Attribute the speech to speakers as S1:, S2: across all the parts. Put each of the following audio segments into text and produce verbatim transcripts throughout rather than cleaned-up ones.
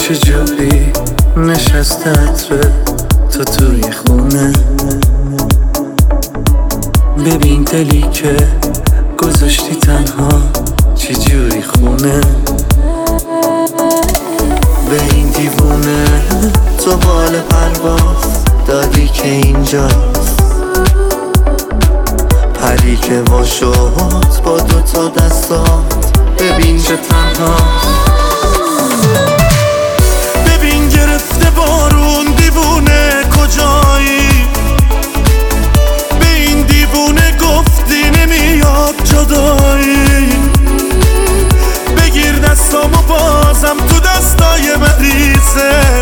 S1: چجوری نشسته عطره تو توی خونه. ببین دلی که گذاشتی تنها چجوری خونه. به این دیوونه تو بال پرواز دادی که اینجاست. پری که وا شد با دوتا دستات ببین چه تنهاست. ببین گرفته بارون دیوونه کجایی. به این دیوونه گفتی نمیاد جدایی. بگیر دستامو بازم تو دستای مریضه.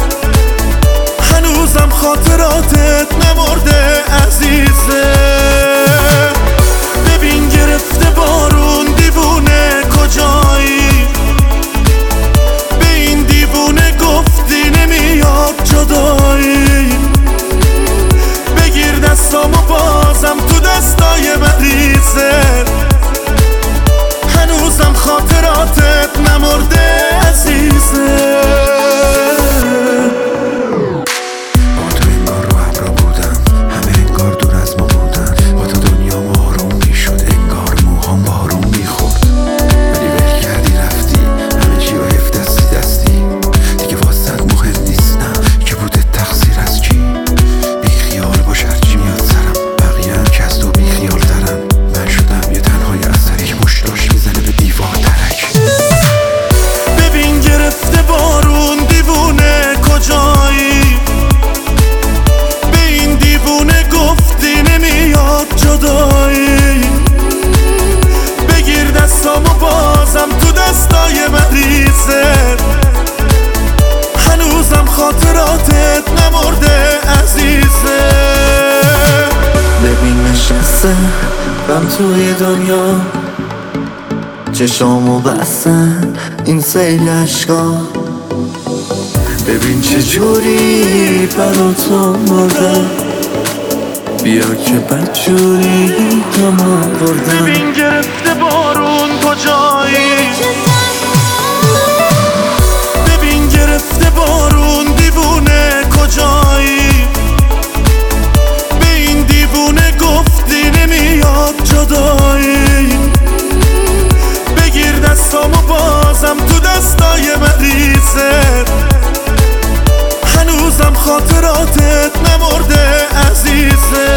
S1: هنوزم خاطراتت نمرده عزیزه. ببین گرفته بارون دیوونه کجایی. به این دیوونه گفتی نمیاد جدایی. بگیر دستامو بازم تو دستای مریضه. هنوزم خاطراتت نمرده عزیزه. هنوزم خاطراتت نمرده عزیزه. ببین نشسته بم توی دنیا. چشامو بستن این سیل عشقا. ببین چجوری برا تو مردم. بیا که بدجوری هم آوردم. ببین گرفته بارون کجایی. ببین گرفته بارون دیوونه کجایی. به این دیوونه گفتی نمیاد جدایی. بگیر دستامو بازم تو دستای مریضه. هنوزم خاطراتت نمرده عزیزه.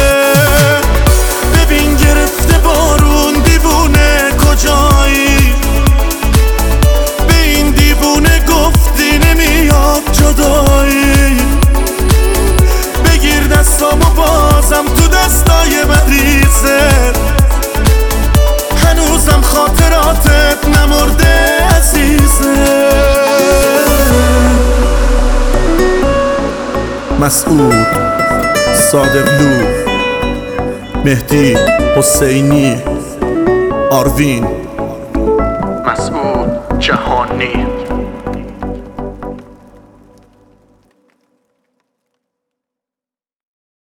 S1: ببین گرفته بارون دیوونه کجایی. به این دیوونه گفتی نمیاد جدایی. بگیر دستامو بازم تو دستای مریضه. هنوزم خاطراتت نمرده عزیزه.
S2: مسعود، صادقلو، مهدی، حسینی، آروین